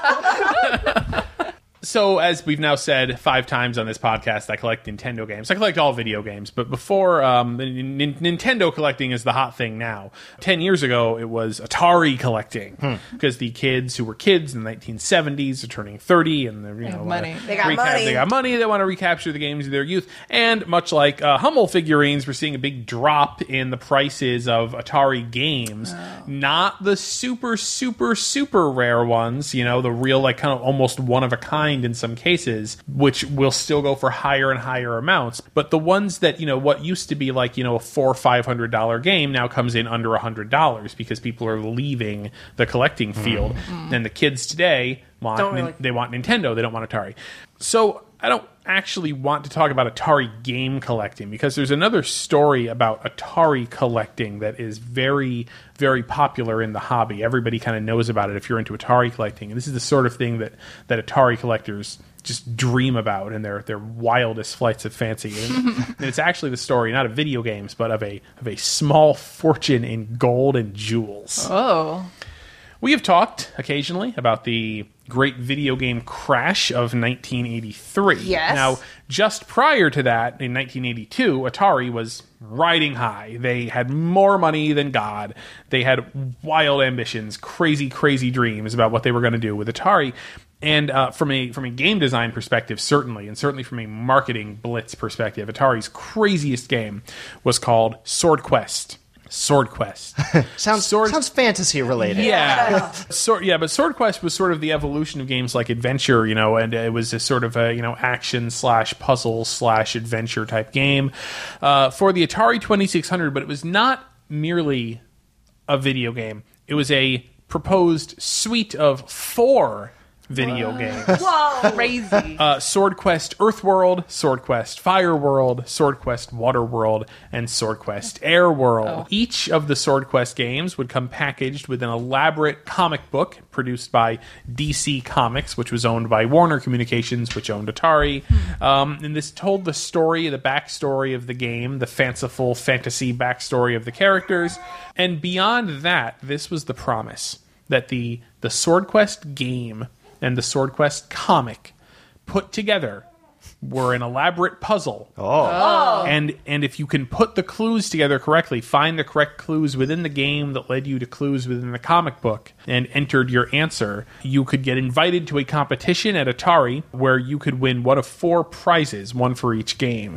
So, as we've now said five times on this podcast, I collect Nintendo games. I collect all video games, but before, um, N- N- Nintendo collecting is the hot thing now. Ten years ago, it was Atari collecting, because the kids who were kids in the nineteen seventies are turning thirty, and they're, you know, have wanna money. They got money. They got money. They want to recapture the games of their youth. And much like uh, Hummel figurines, we're seeing a big drop in the prices of Atari games. Not the super, super, super rare ones. You know, the real, like, kind of almost one of a kind in some cases, which will still go for higher and higher amounts. But the ones that, you know, what used to be like, you know, a four or five hundred dollar game now comes in under a hundred dollars because people are leaving the collecting field. And the kids today want Don't really- they want Nintendo, they don't want Atari. So I don't actually want to talk about Atari game collecting because there's another story about Atari collecting that is very, very popular in the hobby. Everybody kind of knows about it if you're into Atari collecting. And this is the sort of thing that, that Atari collectors just dream about in their, their wildest flights of fancy. And, and it's actually the story, not of video games, but of a of a small fortune in gold and jewels. Oh. We have talked occasionally about the great video game crash of nineteen eighty-three. Yes. Now, just prior to that, in nineteen eighty-two, Atari was riding high. They had more money than God. They had wild ambitions, crazy, crazy dreams about what they were going to do with Atari. And uh, from a from a game design perspective, certainly, and certainly from a marketing blitz perspective, Atari's craziest game was called Sword Quest. Sword Quest. Sounds Sword- sounds fantasy related. Yeah, Sword, yeah, but Sword Quest was sort of the evolution of games like Adventure, you know, and it was a sort of a, you know, action slash puzzle slash adventure type game uh, for the Atari twenty-six hundred. But it was not merely a video game; it was a proposed suite of four video games. Whoa. Crazy. Uh, Sword Quest Earthworld, Sword Quest Fire World, Sword Quest Water World, and Sword Quest Air World. Oh. Each of the Sword Quest games would come packaged with an elaborate comic book produced by D C Comics, which was owned by Warner Communications, which owned Atari. Um, and this told the story, the backstory of the game, the fanciful fantasy backstory of the characters. And beyond that, this was the promise that the, the Sword Quest game and the Sword Quest comic put together were an elaborate puzzle. Oh. And and if you can put the clues together correctly, find the correct clues within the game that led you to clues within the comic book and entered your answer, you could get invited to a competition at Atari where you could win one of four prizes, one for each game.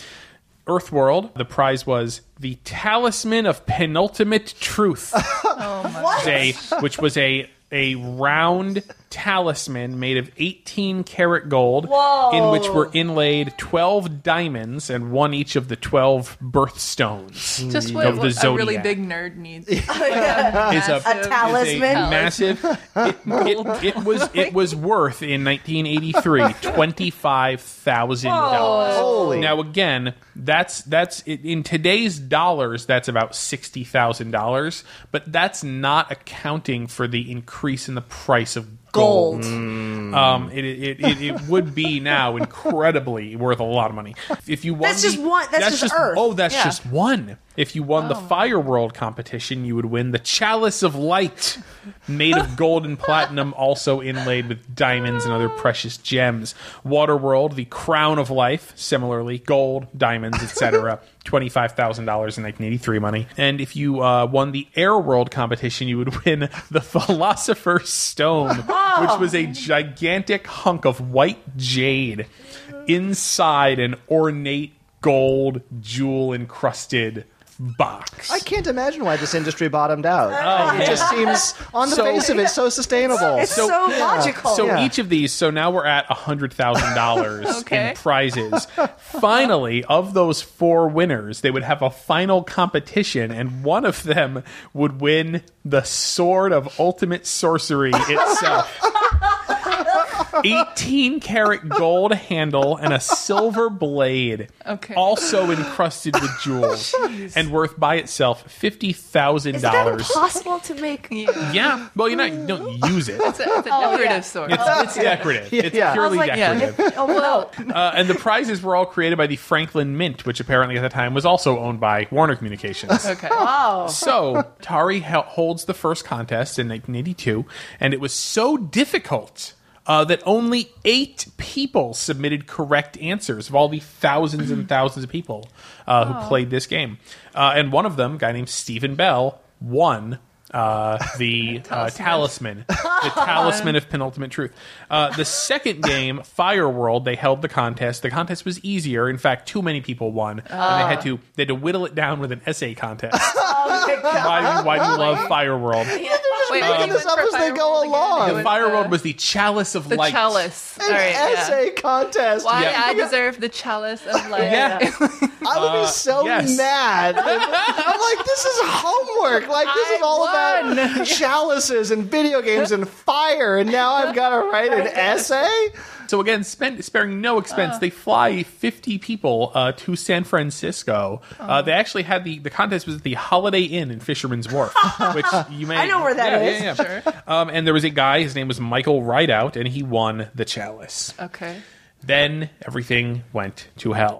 Earthworld, the prize was the Talisman of Penultimate Truth. What? a, which was a a round talisman made of eighteen karat gold, Whoa. in which were inlaid twelve diamonds and one each of the twelve birthstones. Just what, of the what a really Zodiac. big nerd needs. Is a, A is a talisman? massive. It, it, it was it was worth in nineteen eighty-three twenty five thousand dollars. Holy. Now again, that's that's in today's dollars. That's about sixty thousand dollars, but that's not accounting for the increase in the price of gold. Gold. Um, it, it, it, it would be now incredibly worth a lot of money. If you won That's the- just one- that's just Earth. Oh, that's Yeah. just one. If you won the Fire World competition, you would win the Chalice of Light, made of gold and platinum, also inlaid with diamonds and other precious gems. Water World, the Crown of Life, similarly, gold, diamonds, et cetera twenty-five thousand dollars in nineteen eighty-three money. And if you uh, won the Air World competition, you would win the Philosopher's Stone, which was a gigantic hunk of white jade inside an ornate gold jewel-encrusted box. I can't imagine why this industry bottomed out. It just seems, on the So- face of it, so sustainable. It's so, So- logical. So Yeah. each of these, so now we're at one hundred thousand dollars Okay. in prizes. Finally, of those four winners, they would have a final competition, and one of them would win the Sword of Ultimate Sorcery itself. eighteen karat gold handle and a silver blade, Okay. also encrusted with jewels, and worth by itself fifty thousand Is that dollars. impossible to make? Yeah, well, you're not, you don't use it. It's a, it's a decorative sword. It's, it's decorative. It's Yeah. purely I was like, decorative. Oh, well. Uh, and the prizes were all created by the Franklin Mint, which apparently at the time was also owned by Warner Communications. Okay. Oh. So Atari hel- holds the first contest in nineteen eighty-two, and it was so difficult uh, that only eight people submitted correct answers of all the thousands and thousands of people uh, who played this game. Uh, and one of them, a guy named Stephen Bell, won uh, the uh, talisman, the talisman of penultimate truth. Uh, the second game, Fire World, they held the contest. The contest was easier. In fact, too many people won, and they had to they had to whittle it down with an essay contest. Oh, my God. Why do you, why do you love Fire World? Wait, making what this was up for as they Fire go World again? along. It The was Fire the- World was the Chalice of the Light. chalice. An All right, yeah. essay contest. Why Yeah. I deserve the chalice of life. Yeah. I would be so yes. mad. I'm like, this is homework. Like, this is I all won. about chalices and video games and fire, and now I've got to write an essay? So again, spend, sparing no expense, they fly fifty people uh, to San Francisco. Uh, they actually had the the contest was at the Holiday Inn in Fisherman's Wharf, which you may I know where that yeah, is. Yeah, yeah. Um, and there was a guy, his name was Michael Rideout, and he won the chalice. Okay. Then everything went to hell.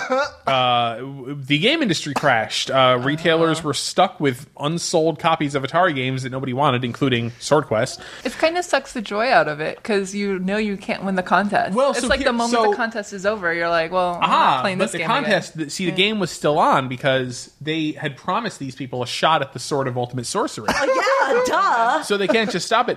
uh, the game industry crashed. Uh, retailers were stuck with unsold copies of Atari games that nobody wanted, including Sword Quest. It kind of sucks the joy out of it because you know you can't win the contest. Well, it's so like here- the moment so- the contest is over, you're like, well, I'm Ah, not playing but this the game contest, again. the, see, the game was still on because they had promised these people a shot at the Sword of Ultimate Sorcery. Yeah, duh. So they can't just stop it.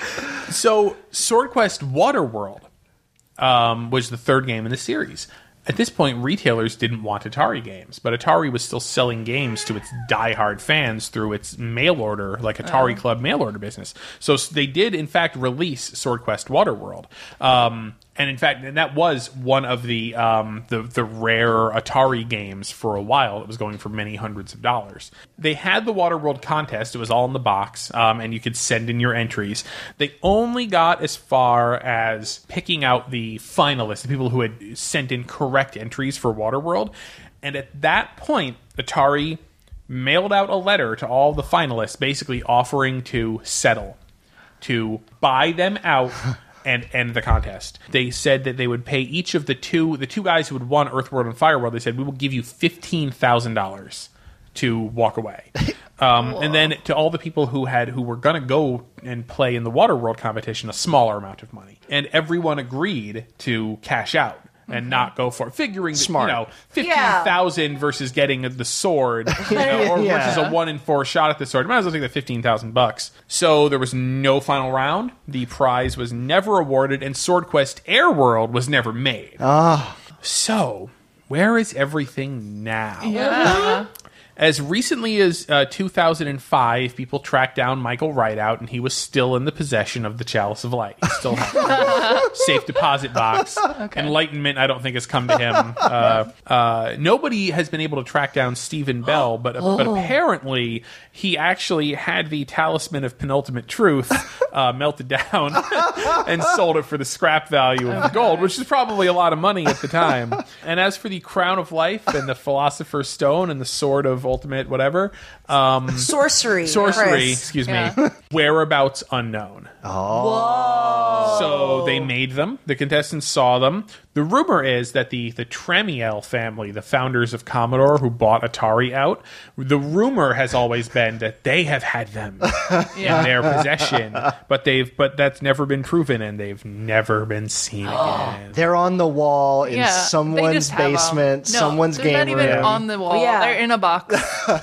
So Sword Quest Water World um, was the third game in the series. At this point, retailers didn't want Atari games, but Atari was still selling games to its diehard fans through its mail order, like Atari Club mail order business. So s- they did, in fact, release Sword Quest Waterworld. Um, and in fact, and that was one of the, um, the the rare Atari games for a while. It was going for many hundreds of dollars. They had the Waterworld contest. It was all in the box, um, and you could send in your entries. They only got as far as picking out the finalists, the people who had sent in correct entries for Waterworld. And at that point, Atari mailed out a letter to all the finalists, basically offering to settle, to buy them out and end the contest. They said that they would pay each of the two, the two guys who had won Earthworld and Fireworld, they said, we will give you fifteen thousand dollars to walk away. Um, and then to all the people who had who were going to go and play in the Waterworld competition, a smaller amount of money. And everyone agreed to cash out and not go for it, figuring that, Smart. you know, fifteen thousand versus getting the sword, you know, or Yeah. versus a one in four shot at the sword. Might as well take the fifteen thousand bucks. So there was no final round. The prize was never awarded, and Sword Quest Air World was never made. Ah. So where is everything now? Yeah. As recently as uh, two thousand five, people tracked down Michael Rideout, and he was still in the possession of the Chalice of Light. He still had a safe deposit box. Enlightenment, I don't think, has come to him. Uh, uh, nobody has been able to track down Stephen Bell, but, but apparently he actually had the Talisman of Penultimate Truth uh, melted down and sold it for the scrap value of the gold, which is probably a lot of money at the time. And as for the Crown of Life and the Philosopher's Stone and the Sword of of ultimate whatever. Um, Sorcery. sorcery, Chris. excuse Yeah. me. Whereabouts unknown. Whoa. So they made them. The contestants saw them. The rumor is that the, the Tremiel family, the founders of Commodore who bought Atari out, the rumor has always been that they have had them Yeah. in their possession, but they've but that's never been proven, and they've never been seen again. They're on the wall in Yeah, they someone's just have 'em. basement, No, someone's they're game not even room. on the wall. Yeah. They're in a box.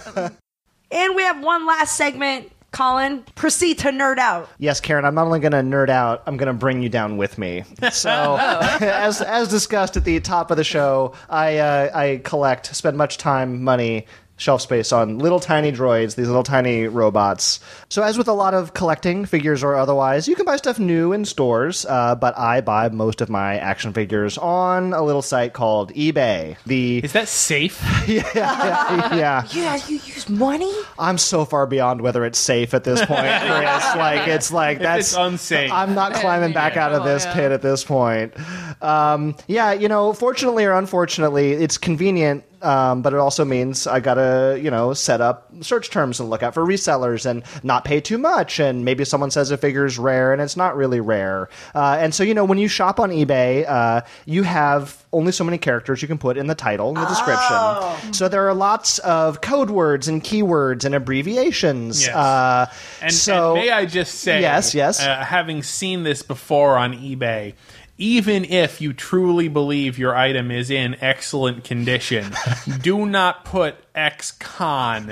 And we have one last segment. Colin, proceed to nerd out. Yes, Karen, I'm not only going to nerd out, I'm going to bring you down with me. So, as as discussed at the top of the show, I uh, I collect, spend much time, money, shelf space on little tiny droids, these little tiny robots. So as with a lot of collecting, figures or otherwise, you can buy stuff new in stores, uh, but I buy most of my action figures on a little site called eBay. The Is that safe? yeah, Yeah, you use money? I'm so far beyond whether it's safe at this point, Chris. Like it's like If that's it's unsafe. I'm not climbing back out of Oh, this yeah. pit at this point. Um, yeah, you know, fortunately or unfortunately, it's convenient. Um, but it also means I gotta, you know, set up search terms and look out for resellers and not pay too much. And maybe someone says a figure's rare and it's not really rare. Uh, and so, you know, when you shop on eBay, uh, you have only so many characters you can put in the title and the description. So there are lots of code words and keywords and abbreviations. Yes. Uh, And, so, and may I just say, Yes, yes. Uh, having seen this before on eBay, even if you truly believe your item is in excellent condition, do not put ex-con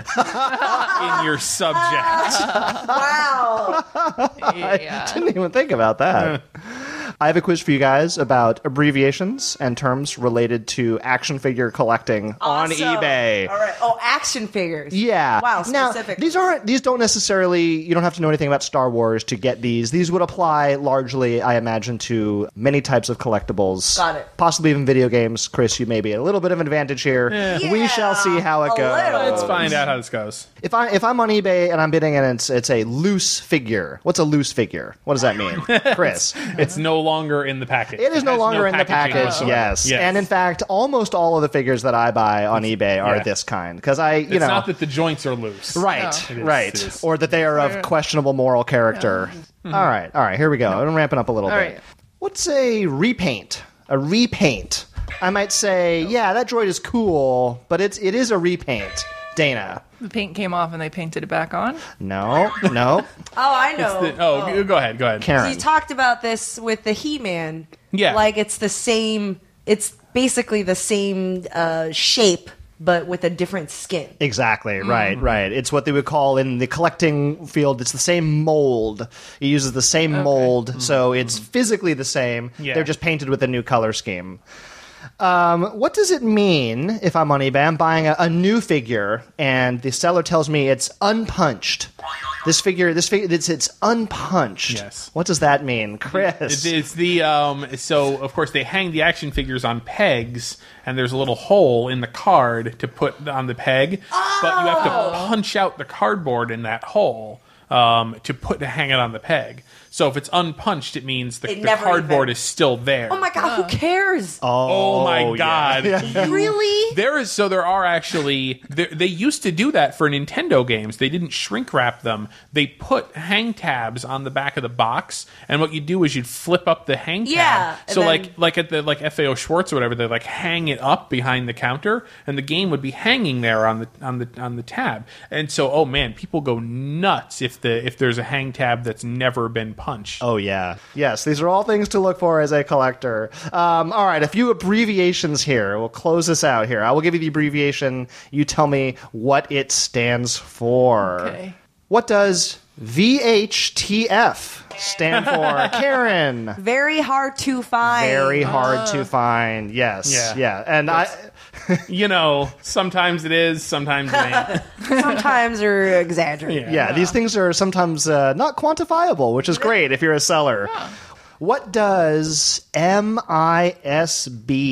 in your subject. Wow. Yeah. didn't even think about that. I have a quiz for you guys about abbreviations and terms related to action figure collecting on Awesome. eBay. All right. Oh, action figures. Yeah. Wow, Now, specific. these aren't these don't necessarily you don't have to know anything about Star Wars to get these. These would apply largely, I imagine, to many types of collectibles. Got it. Possibly even video games. Chris, you may be at a little bit of an advantage here. We Yeah, shall see how it a goes. little. Let's find out how this goes. If I if I'm on eBay and I'm bidding and it's it's a loose figure. What's a loose figure? What does that mean? Chris. It's no longer in the package. It is no has longer in the packaging package, whatsoever. yes. And in fact, almost all of the figures that I buy on eBay are Yeah. this kind. Because I, you it's know. not that the joints are loose. Right, It is- right. it is. Or that they are of questionable moral character. All right, all right, here we go. I'm ramping up a little All bit. right. What's a repaint? A repaint. I might say, yeah, that droid is cool, but it's it is a repaint. Dana. The paint came off and they painted it back on. No, no. Oh, I know. The- oh, you- go ahead, go ahead. So Karen. you talked about this with the He-Man. Yeah. Like it's the same, it's basically the same uh, shape, but with a different skin. Exactly, right, right. It's what they would call in the collecting field, it's the same mold. It uses the same mold, so it's physically the same. Yeah. They're just painted with a new color scheme. Um, what does it mean if I'm on eBay, I'm buying a, a new figure, and the seller tells me it's unpunched? This figure, this figure, it's, it's unpunched. Yes. What does that mean, Chris? It's, it's the um. So of course they hang the action figures on pegs, and there's a little hole in the card to put on the peg, but you have to punch out the cardboard in that hole um to put to hang it on the peg. So if it's unpunched, it means the, It the never cardboard even- is still there. Oh my god, who cares? Oh my yeah. god! You- Really? There is so there are actually there, they used to do that for Nintendo games. They didn't shrink wrap them. They put hang tabs on the back of the box, and what you do is you'd flip up the hang tab. Yeah, and So then- like like at the like F A O Schwartz or whatever, they like hang it up behind the counter, and the game would be hanging there on the on the on the tab. And so oh man, people go nuts if the if there's a hang tab that's never been punched. Oh, yeah. Yes, these are all things to look for as a collector. Um, all right, a few abbreviations here. We'll close this out here. I will give you the abbreviation. You tell me what it stands for. Okay. What does V H T F stand for? Karen. Very hard to find. Very hard to find. Yes. Yeah. Yeah. And I. You know, sometimes it is, sometimes it ain't. Sometimes are exaggerated. Yeah, these things are sometimes uh, not quantifiable, which is great if you're a seller. What does M I S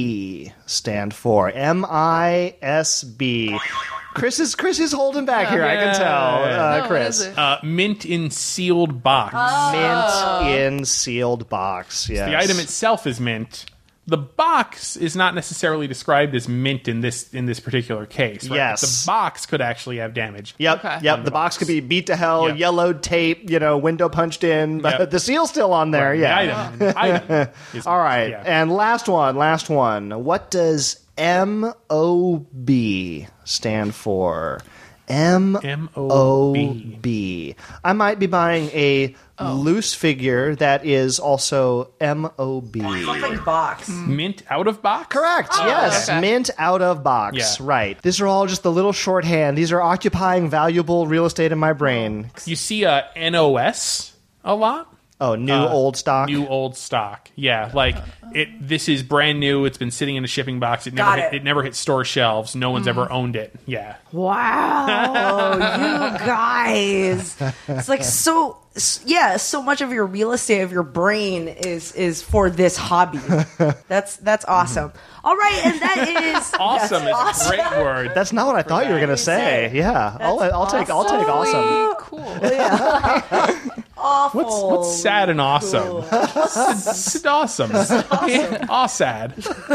B stand for? M I S B. Chris is Chris is holding back here. I can tell. Uh, No, what Chris, is it? Uh, mint in sealed box. mint in sealed box. Yes. The item itself is mint, The box is not necessarily described as mint in this in this particular case. Right? Yes. But the box could actually have damage. Yep, Okay. yep. On The the box box. could be beat to hell, Yep. yellowed tape, you know, window punched in, but Yep. the seal's still on there. Right, Yeah. The item. item is- All right. yeah. And last one, last one. What does M O B stand for? M O B. I might be buying a loose figure that is also M O B. Something box. Mint out of box? Correct. yes. okay. Mint out of box. Yeah. Right. These are all just the little shorthand. These are occupying valuable real estate in my brain. You see uh, N O S a lot? Oh, new Uh, old stock. New old stock. Yeah, like it. This is brand new. It's been sitting in a shipping box. It never Got hit, it. it never hit store shelves. No one's ever owned it. Yeah. Wow, you guys. It's like so, s- yeah, so much of your real estate of your brain is is for this hobby. That's that's awesome. All right, and that is Awesome is that's a great word. That's not what I thought you were going to say. Say. Yeah. I'll, I'll take I'll take awesome. Cool. awful. What's what's sad and awesome? It's, it's awesome. Aw sad.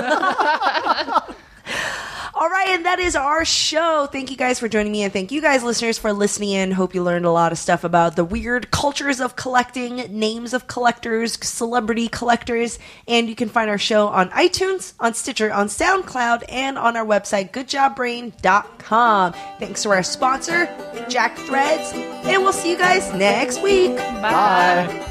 All right, and that is our show. Thank you guys for joining me, and thank you guys, listeners, for listening in. Hope you learned a lot of stuff about the weird cultures of collecting, names of collectors, celebrity collectors, and you can find our show on iTunes, on Stitcher, on SoundCloud, and on our website, good job brain dot com. Thanks to our sponsor, Jack Threads, and we'll see you guys next week. Bye. Bye.